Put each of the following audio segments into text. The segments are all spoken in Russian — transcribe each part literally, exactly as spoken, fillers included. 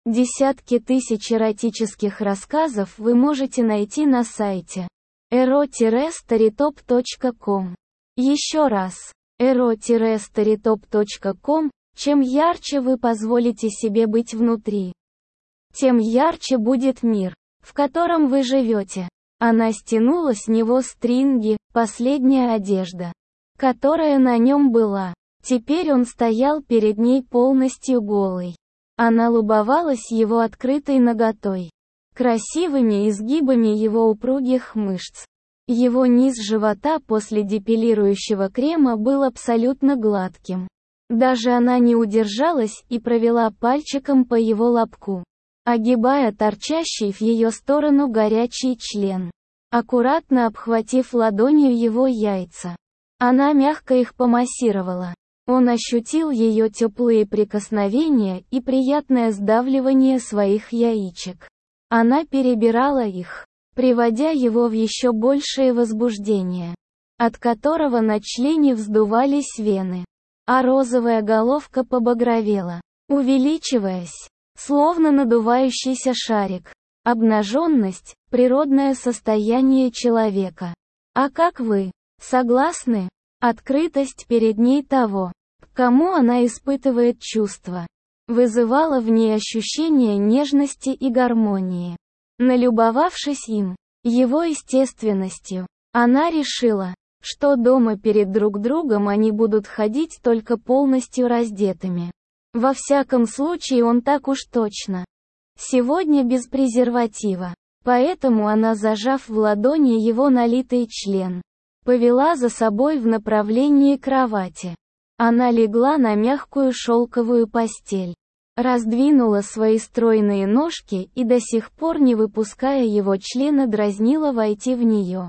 Десятки тысяч эротических рассказов вы можете найти на сайте эро старитоп точка ком. Еще раз, эро старитоп точка ком. Чем ярче вы позволите себе быть внутри, тем ярче будет мир, в котором вы живете. Она стянула с него стринги, последняя одежда, которая на нем была. Теперь он стоял перед ней полностью голый. Она любовалась его открытой наготой, красивыми изгибами его упругих мышц. Его низ живота после депилирующего крема был абсолютно гладким. Даже она не удержалась и провела пальчиком по его лобку, огибая торчащий в ее сторону горячий член, аккуратно обхватив ладонью его яйца. Она мягко их помассировала. Он ощутил ее теплые прикосновения и приятное сдавливание своих яичек. Она перебирала их, приводя его в еще большее возбуждение, от которого на члене вздувались вены, а розовая головка побагровела, увеличиваясь, словно надувающийся шарик. Обнаженность – природное состояние человека. А как вы? Согласны? Открытость перед ней того, к кому она испытывает чувства, вызывала в ней ощущение нежности и гармонии. Налюбовавшись им, его естественностью, она решила, что дома перед друг другом они будут ходить только полностью раздетыми. Во всяком случае он так уж точно. Сегодня без презерватива. Поэтому она, зажав в ладони его налитый член, повела за собой в направлении кровати. Она легла на мягкую шелковую постель, раздвинула свои стройные ножки и, до сих пор не выпуская его члена, дразнила войти в нее.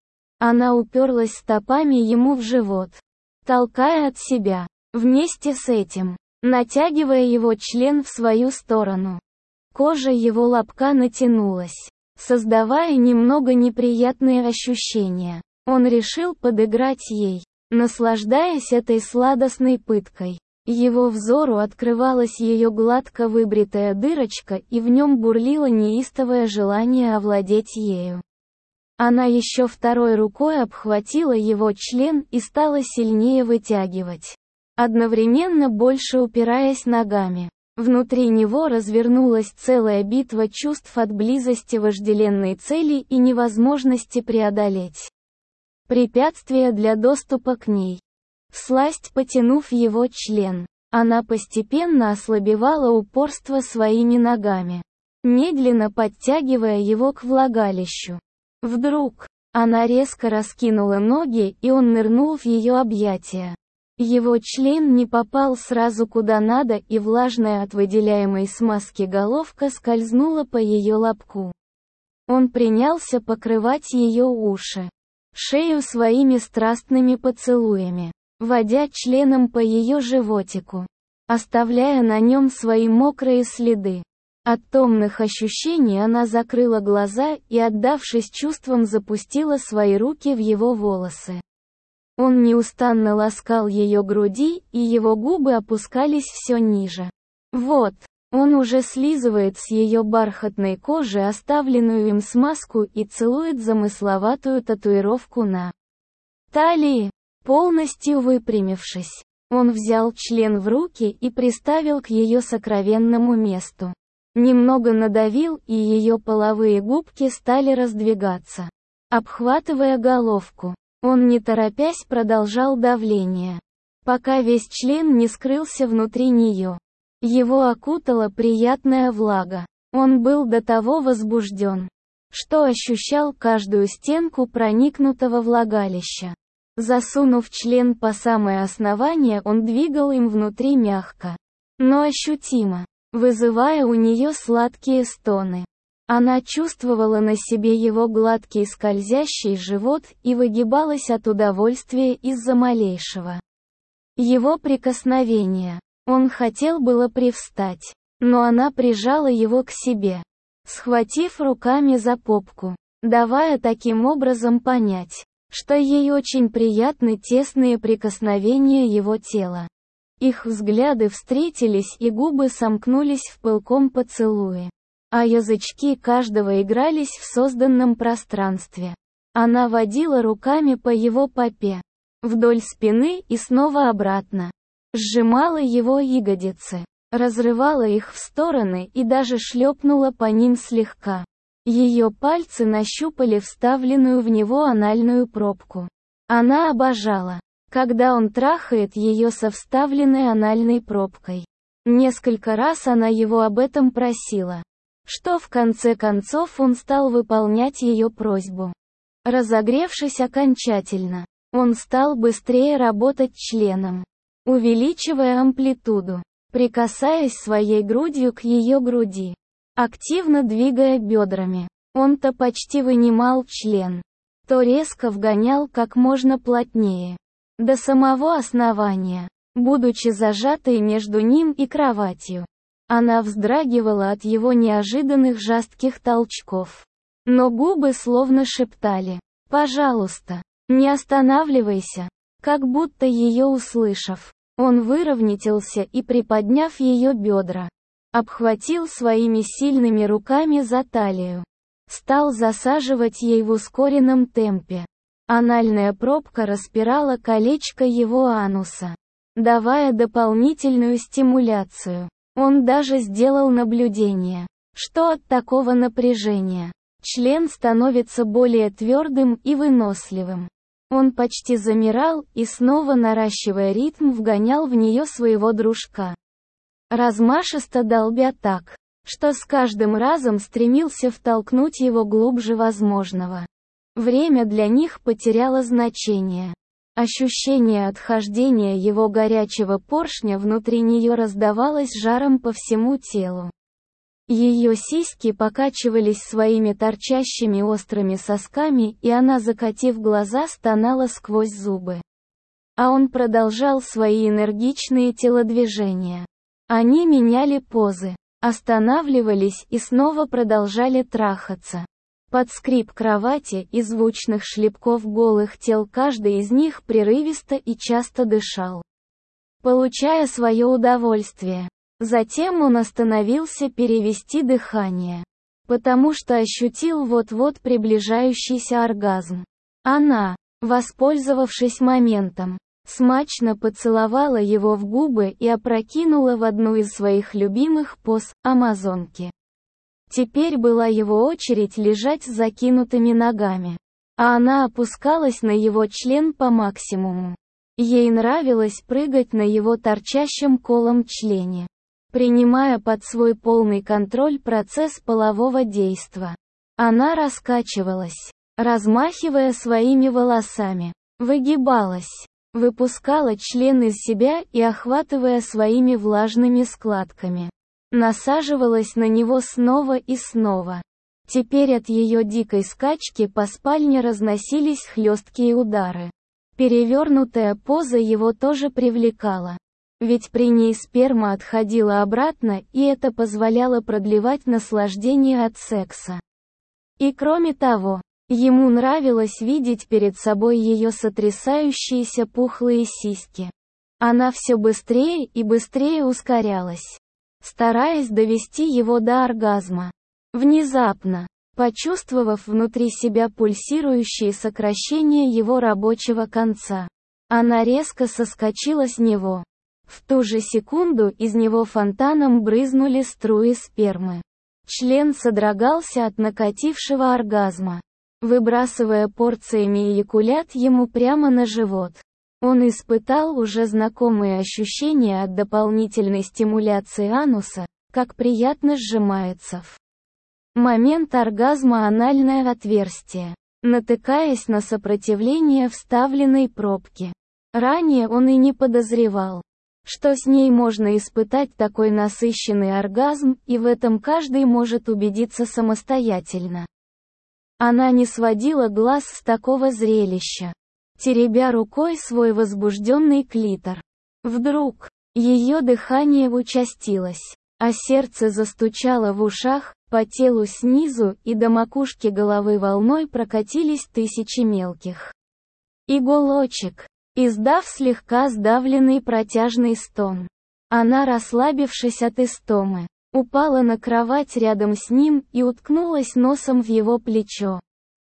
Она уперлась стопами ему в живот, толкая от себя. Вместе с этим, натягивая его член в свою сторону. Кожа его лобка натянулась, создавая немного неприятные ощущения. Он решил подыграть ей, наслаждаясь этой сладостной пыткой. Его взору открывалась ее гладко выбритая дырочка, и в нем бурлило неистовое желание овладеть ею. Она еще второй рукой обхватила его член и стала сильнее вытягивать, одновременно больше упираясь ногами. Внутри него развернулась целая битва чувств от близости вожделенной цели и невозможности преодолеть препятствия для доступа к ней. Всласть потянув его член, она постепенно ослабевала упорство своими ногами, медленно подтягивая его к влагалищу. Вдруг, она резко раскинула ноги, и он нырнул в ее объятия. Его член не попал сразу куда надо, и влажная от выделяемой смазки головка скользнула по ее лобку. Он принялся покрывать ее уши, шею своими страстными поцелуями, водя членом по ее животику, оставляя на нем свои мокрые следы. От томных ощущений она закрыла глаза и, отдавшись чувствам, запустила свои руки в его волосы. Он неустанно ласкал ее груди, и его губы опускались все ниже. Вот, он уже слизывает с ее бархатной кожи оставленную им смазку и целует замысловатую татуировку на талии. Полностью выпрямившись, он взял член в руки и приставил к ее сокровенному месту. Немного надавил, и ее половые губки стали раздвигаться, обхватывая головку. Он не торопясь продолжал давление, пока весь член не скрылся внутри нее. Его окутала приятная влага. Он был до того возбужден, что ощущал каждую стенку проникнутого влагалища. Засунув член по самое основание, он двигал им внутри мягко, но ощутимо, вызывая у нее сладкие стоны. Она чувствовала на себе его гладкий скользящий живот и выгибалась от удовольствия из-за малейшего его прикосновения. Он хотел было привстать, но она прижала его к себе, схватив руками за попку, давая таким образом понять, что ей очень приятны тесные прикосновения его тела. Их взгляды встретились и губы сомкнулись в пылком поцелуе. А язычки каждого игрались в созданном пространстве. Она водила руками по его попе, вдоль спины и снова обратно. Сжимала его ягодицы, разрывала их в стороны и даже шлепнула по ним слегка. Ее пальцы нащупали вставленную в него анальную пробку. Она обожала, когда он трахает ее со вставленной анальной пробкой. Несколько раз она его об этом просила, что в конце концов он стал выполнять ее просьбу. Разогревшись окончательно, он стал быстрее работать членом, увеличивая амплитуду, прикасаясь своей грудью к ее груди, активно двигая бедрами. Он то почти вынимал член, то резко вгонял как можно плотнее, до самого основания, будучи зажатой между ним и кроватью. Она вздрагивала от его неожиданных жестких толчков. Но губы словно шептали: «Пожалуйста, не останавливайся». Как будто ее услышав, он выровнялся и, приподняв ее бедра, обхватил своими сильными руками за талию. Стал засаживать ей в ускоренном темпе. Анальная пробка распирала колечко его ануса, давая дополнительную стимуляцию. Он даже сделал наблюдение, что от такого напряжения член становится более твердым и выносливым. Он почти замирал и, снова наращивая ритм, вгонял в нее своего дружка, размашисто долбя так, что с каждым разом стремился втолкнуть его глубже возможного. Время для них потеряло значение. Ощущение отхождения его горячего поршня внутри нее раздавалось жаром по всему телу. Ее сиськи покачивались своими торчащими острыми сосками, и она, закатив глаза, стонала сквозь зубы. А он продолжал свои энергичные телодвижения. Они меняли позы, останавливались и снова продолжали трахаться. Под скрип кровати и звучных шлепков голых тел каждый из них прерывисто и часто дышал, получая свое удовольствие. Затем он остановился перевести дыхание, потому что ощутил вот-вот приближающийся оргазм. Она, воспользовавшись моментом, смачно поцеловала его в губы и опрокинула в одну из своих любимых поз – амазонки. Теперь была его очередь лежать с закинутыми ногами, а она опускалась на его член по максимуму. Ей нравилось прыгать на его торчащем колом члене, принимая под свой полный контроль процесс полового действа. Она раскачивалась, размахивая своими волосами, выгибалась, выпускала член из себя и, охватывая своими влажными складками, насаживалась на него снова и снова. Теперь от ее дикой скачки по спальне разносились хлесткие удары. Перевернутая поза его тоже привлекала. Ведь при ней сперма отходила обратно, и это позволяло продлевать наслаждение от секса. И кроме того, ему нравилось видеть перед собой ее сотрясающиеся пухлые сиськи. Она все быстрее и быстрее ускорялась, стараясь довести его до оргазма. Внезапно, почувствовав внутри себя пульсирующие сокращения его рабочего конца, она резко соскочила с него. В ту же секунду из него фонтаном брызнули струи спермы. Член содрогался от накатившего оргазма, выбрасывая порциями эякулят ему прямо на живот. Он испытал уже знакомые ощущения от дополнительной стимуляции ануса, как приятно сжимается в момент оргазма анальное отверстие, натыкаясь на сопротивление вставленной пробки. Ранее он и не подозревал, что с ней можно испытать такой насыщенный оргазм, и в этом каждый может убедиться самостоятельно. Она не сводила глаз с такого зрелища, теребя рукой свой возбужденный клитор. Вдруг, ее дыхание участилось, а сердце застучало в ушах, по телу снизу и до макушки головы волной прокатились тысячи мелких иголочек. Издав слегка сдавленный протяжный стон, она, расслабившись от истомы, упала на кровать рядом с ним и уткнулась носом в его плечо.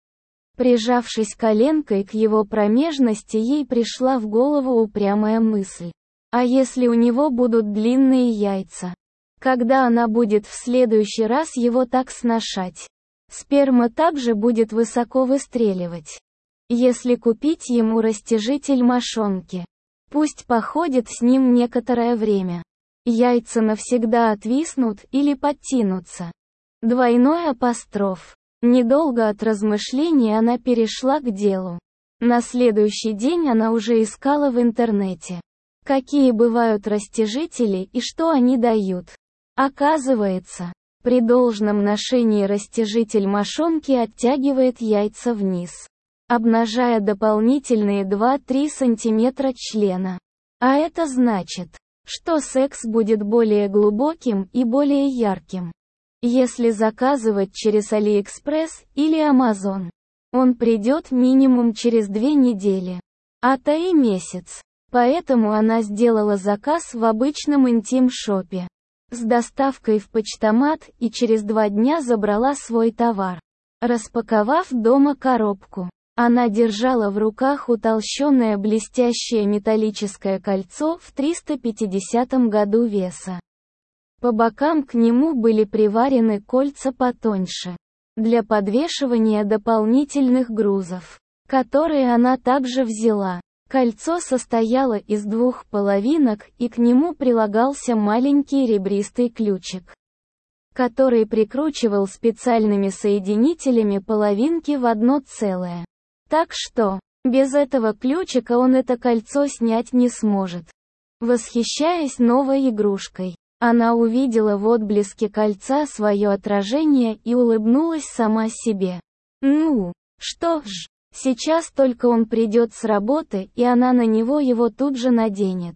Прижавшись коленкой к его промежности, ей пришла в голову упрямая мысль. А если у него будут длинные яйца? Когда она будет в следующий раз его так сношать? Сперма также будет высоко выстреливать. Если купить ему растяжитель мошонки, пусть походит с ним некоторое время. Яйца навсегда отвиснут или подтянутся. Двойной апостроф. Недолго от размышлений она перешла к делу. На следующий день она уже искала в интернете, какие бывают растяжители и что они дают. Оказывается, при должном ношении растяжитель мошонки оттягивает яйца вниз, обнажая дополнительные два-три сантиметра члена. А это значит, что секс будет более глубоким и более ярким. Если заказывать через Алиэкспресс или Амазон, он придет минимум через две недели, а то и месяц. Поэтому она сделала заказ в обычном интим-шопе с доставкой в почтомат и через два дня забрала свой товар. Распаковав дома коробку, она держала в руках утолщенное блестящее металлическое кольцо в триста пятидесятом году веса. По бокам к нему были приварены кольца потоньше, для подвешивания дополнительных грузов, которые она также взяла. Кольцо состояло из двух половинок, и к нему прилагался маленький ребристый ключик, который прикручивал специальными соединителями половинки в одно целое. Так что, без этого ключика он это кольцо снять не сможет. Восхищаясь новой игрушкой, она увидела в отблеске кольца свое отражение и улыбнулась сама себе. Ну, что ж, сейчас только он придет с работы, и она на него его тут же наденет.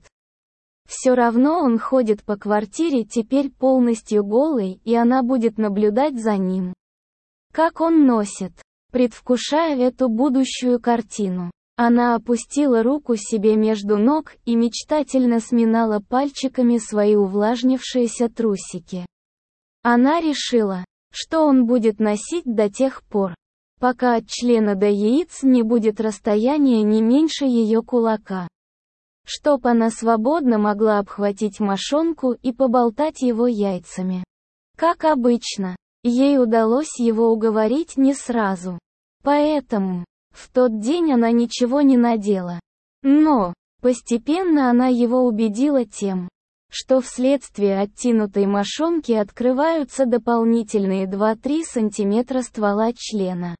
Все равно он ходит по квартире теперь полностью голый, и она будет наблюдать за ним, как он носит. Предвкушая эту будущую картину, она опустила руку себе между ног и мечтательно сминала пальчиками свои увлажнившиеся трусики. Она решила, что он будет носить до тех пор, пока от члена до яиц не будет расстояния не меньше ее кулака. Чтоб она свободно могла обхватить мошонку и поболтать его яйцами. Как обычно, ей удалось его уговорить не сразу. Поэтому, в тот день она ничего не надела. Но, постепенно она его убедила тем, что вследствие оттянутой мошонки открываются дополнительные два-три сантиметра ствола члена,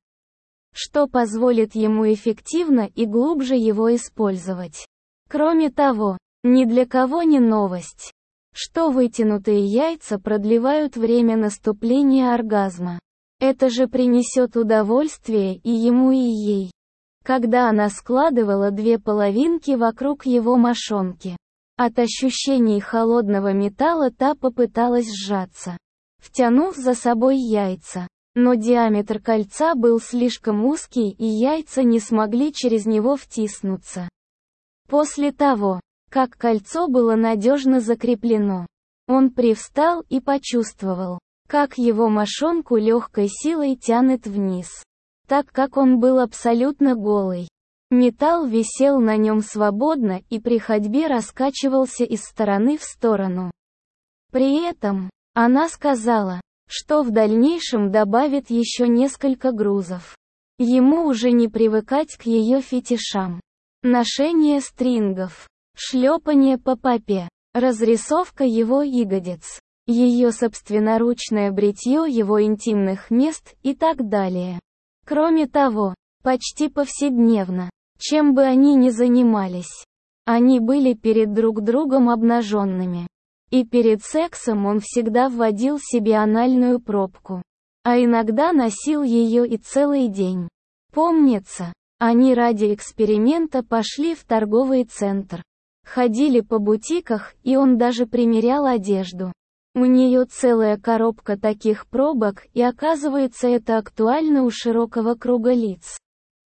что позволит ему эффективно и глубже его использовать. Кроме того, ни для кого не новость, что вытянутые яйца продлевают время наступления оргазма. Это же принесет удовольствие и ему, и ей. Когда она складывала две половинки вокруг его мошонки, от ощущений холодного металла та попыталась сжаться, втянув за собой яйца. Но диаметр кольца был слишком узкий, и яйца не смогли через него втиснуться. После того, как кольцо было надежно закреплено, он привстал и почувствовал, как его мошонку легкой силой тянет вниз, так как он был абсолютно голый. Металл висел на нем свободно и при ходьбе раскачивался из стороны в сторону. При этом, она сказала, что в дальнейшем добавит еще несколько грузов. Ему уже не привыкать к ее фетишам. Ношение стрингов, шлепание по попе, разрисовка его ягодиц, ее собственноручное бритье его интимных мест и так далее. Кроме того, почти повседневно, чем бы они ни занимались, они были перед друг другом обнаженными. И перед сексом он всегда вводил себе анальную пробку, а иногда носил ее и целый день. Помнится, они ради эксперимента пошли в торговый центр, ходили по бутиках, и он даже примерял одежду. У нее целая коробка таких пробок, и оказывается, это актуально у широкого круга лиц.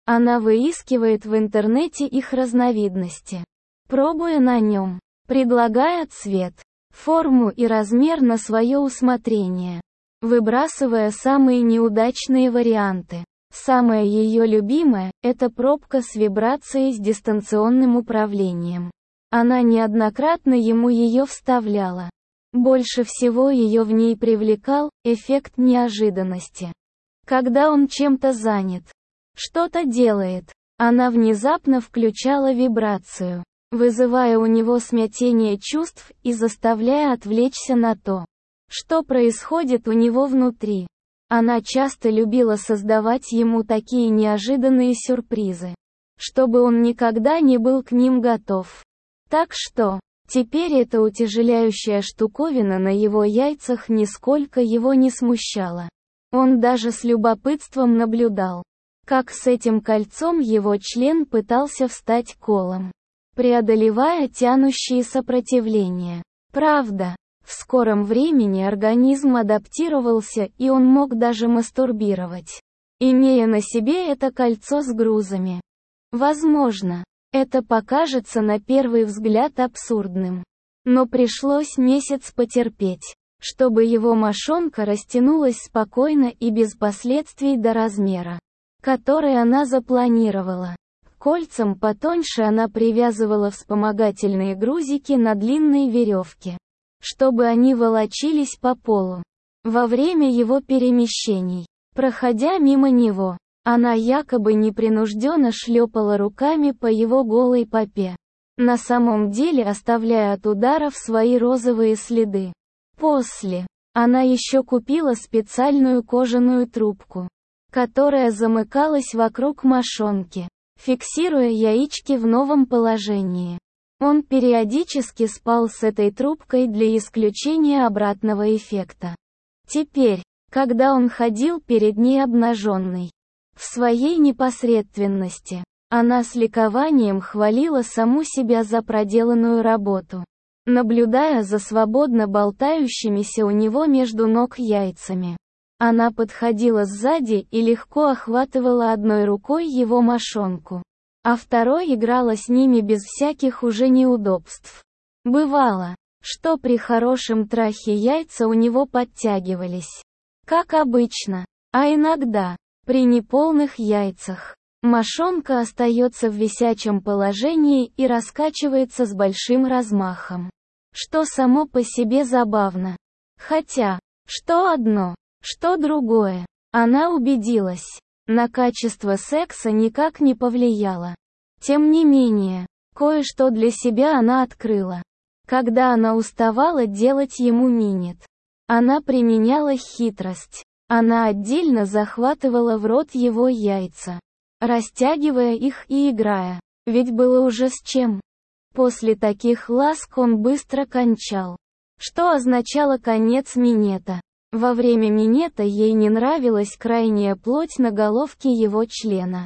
Она выискивает в интернете их разновидности, пробуя на нем, предлагая цвет, форму и размер на свое усмотрение, выбрасывая самые неудачные варианты. Самое ее любимое – это пробка с вибрацией с дистанционным управлением. Она неоднократно ему ее вставляла. Больше всего ее в ней привлекал эффект неожиданности. Когда он чем-то занят, что-то делает, она внезапно включала вибрацию, вызывая у него смятение чувств и заставляя отвлечься на то, что происходит у него внутри. Она часто любила создавать ему такие неожиданные сюрпризы, чтобы он никогда не был к ним готов. Так что, теперь эта утяжеляющая штуковина на его яйцах нисколько его не смущала. Он даже с любопытством наблюдал, как с этим кольцом его член пытался встать колом, преодолевая тянущие сопротивления. Правда, в скором времени организм адаптировался, и он мог даже мастурбировать, имея на себе это кольцо с грузами. Возможно, это покажется на первый взгляд абсурдным. Но пришлось месяц потерпеть, чтобы его мошонка растянулась спокойно и без последствий до размера, который она запланировала. К кольцам потоньше она привязывала вспомогательные грузики на длинной веревке, чтобы они волочились по полу. Во время его перемещений, проходя мимо него, она якобы непринужденно шлепала руками по его голой попе, на самом деле оставляя от ударов свои розовые следы. После, она еще купила специальную кожаную трубку, которая замыкалась вокруг мошонки, фиксируя яички в новом положении. Он периодически спал с этой трубкой для исключения обратного эффекта. Теперь, когда он ходил перед ней обнаженный, в своей непосредственности, она с ликованием хвалила саму себя за проделанную работу, наблюдая за свободно болтающимися у него между ног яйцами. Она подходила сзади и легко охватывала одной рукой его мошонку, а второй играла с ними без всяких уже неудобств. Бывало, что при хорошем трахе яйца у него подтягивались, как обычно, а иногда, при неполных яйцах, мошонка остается в висячем положении и раскачивается с большим размахом, что само по себе забавно. Хотя, что одно, что другое, она убедилась, на качество секса никак не повлияло. Тем не менее, кое-что для себя она открыла. Когда она уставала делать ему минет, она применяла хитрость. Она отдельно захватывала в рот его яйца, растягивая их и играя, ведь было уже с чем. После таких ласк он быстро кончал, что означало конец минета. Во время минета ей не нравилась крайняя плоть на головке его члена.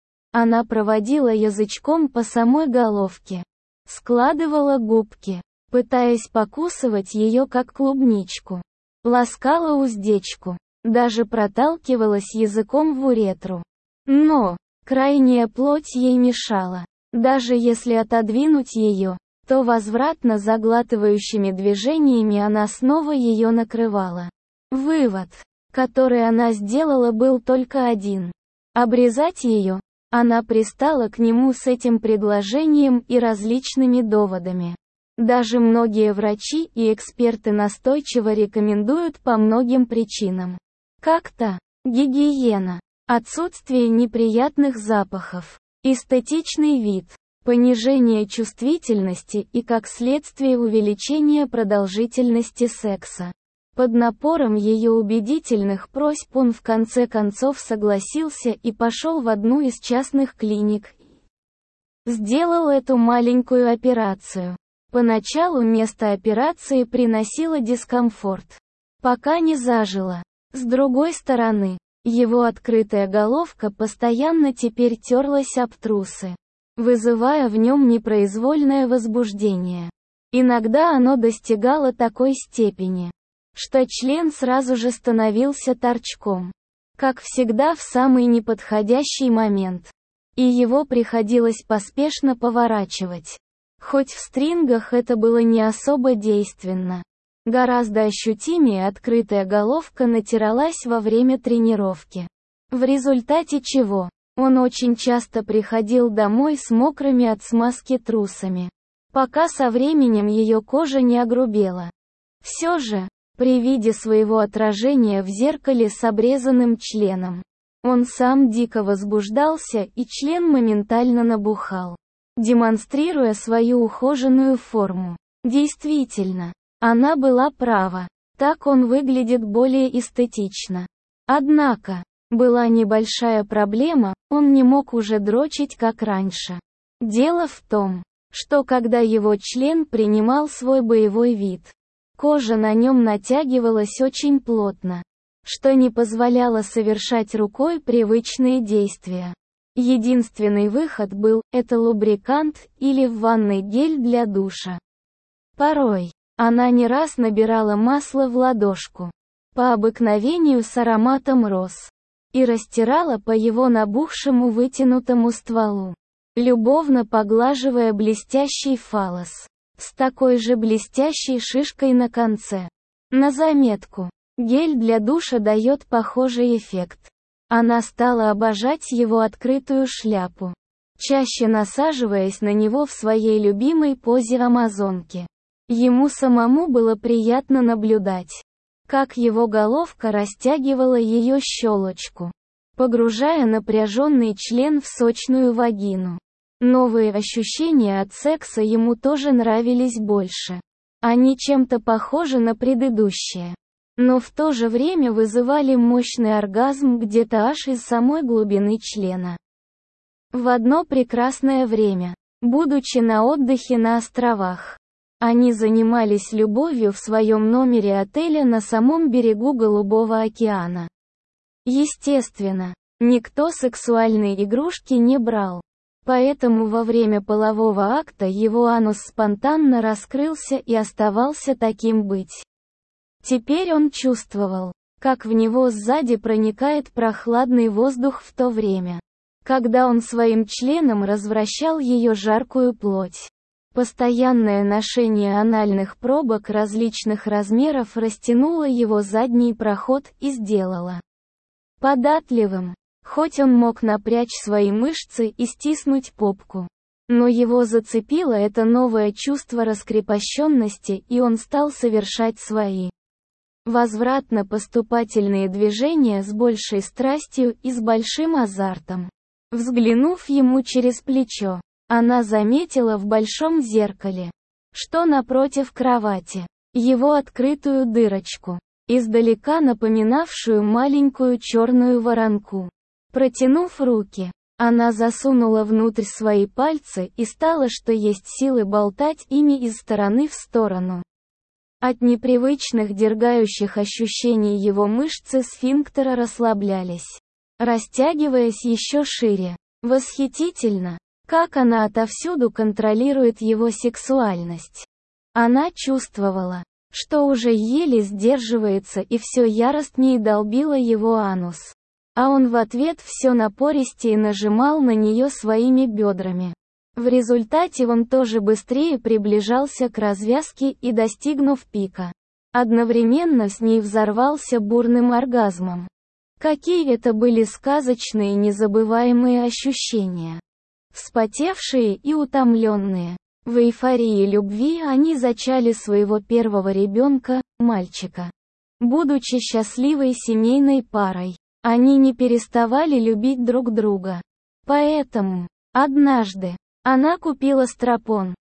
Она проводила язычком по самой головке, складывала губки, пытаясь покусывать ее как клубничку, ласкала уздечку, даже проталкивалась языком в уретру. Но, крайняя плоть ей мешала. Даже если отодвинуть ее, то возвратно заглатывающими движениями она снова ее накрывала. Вывод, который она сделала, был только один. Обрезать ее. Она пристала к нему с этим предложением и различными доводами. Даже многие врачи и эксперты настойчиво рекомендуют по многим причинам. Как-то, гигиена, отсутствие неприятных запахов, эстетичный вид, понижение чувствительности и как следствие увеличение продолжительности секса. Под напором ее убедительных просьб он в конце концов согласился и пошел в одну из частных клиник. Сделал эту маленькую операцию. Поначалу место операции приносило дискомфорт, пока не зажило. С другой стороны, его открытая головка постоянно теперь терлась об трусы, вызывая в нем непроизвольное возбуждение. Иногда оно достигало такой степени, что член сразу же становился торчком. Как всегда в самый неподходящий момент. и его приходилось поспешно поворачивать. Хоть в стрингах это было не особо действенно. Гораздо ощутимее открытая головка натиралась во время тренировки. В результате чего, он очень часто приходил домой с мокрыми от смазки трусами, пока со временем ее кожа не огрубела. Все же, при виде своего отражения в зеркале с обрезанным членом, он сам дико возбуждался, и член моментально набухал, демонстрируя свою ухоженную форму. Действительно, она была права. Так он выглядит более эстетично. Однако, была небольшая проблема, он не мог уже дрочить как раньше. Дело в том, что когда его член принимал свой боевой вид, кожа на нем натягивалась очень плотно, что не позволяло совершать рукой привычные действия. Единственный выход был – это лубрикант или в ванной гель для душа. Порой, она не раз набирала масло в ладошку, по обыкновению с ароматом роз, и растирала по его набухшему вытянутому стволу, любовно поглаживая блестящий фаллос, с такой же блестящей шишкой на конце. На заметку, гель для душа дает похожий эффект. Она стала обожать его открытую шляпу, чаще насаживаясь на него в своей любимой позе амазонки. Ему самому было приятно наблюдать, как его головка растягивала ее щелочку, погружая напряженный член в сочную вагину. Новые ощущения от секса ему тоже нравились больше. Они чем-то похожи на предыдущие, но в то же время вызывали мощный оргазм где-то аж из самой глубины члена. В одно прекрасное время, будучи на отдыхе на островах, они занимались любовью в своем номере отеля на самом берегу Голубого океана. Естественно, никто сексуальные игрушки не брал. Поэтому во время полового акта его анус спонтанно раскрылся и оставался таким быть. Теперь он чувствовал, как в него сзади проникает прохладный воздух в то время, когда он своим членом развращал ее жаркую плоть. Постоянное ношение анальных пробок различных размеров растянуло его задний проход и сделало податливым, хоть он мог напрячь свои мышцы и стиснуть попку. Но его зацепило это новое чувство раскрепощенности, и он стал совершать свои возвратно-поступательные движения с большей страстью и с большим азартом. Взглянув ему через плечо, она заметила в большом зеркале, что напротив кровати, его открытую дырочку, издалека напоминавшую маленькую черную воронку. Протянув руки, она засунула внутрь свои пальцы и стала что есть силы болтать ими из стороны в сторону. От непривычных дергающих ощущений его мышцы сфинктера расслаблялись, растягиваясь еще шире. Восхитительно, как она отовсюду контролирует его сексуальность. Она чувствовала, что уже еле сдерживается, и все яростнее долбила его анус. А он в ответ все напористее нажимал на нее своими бедрами. В результате он тоже быстрее приближался к развязке и, достигнув пика, одновременно с ней взорвался бурным оргазмом. Какие это были сказочные незабываемые ощущения! Вспотевшие и утомленные, в эйфории любви они зачали своего первого ребенка, мальчика. Будучи счастливой семейной парой, они не переставали любить друг друга. Поэтому, однажды, она купила стропон,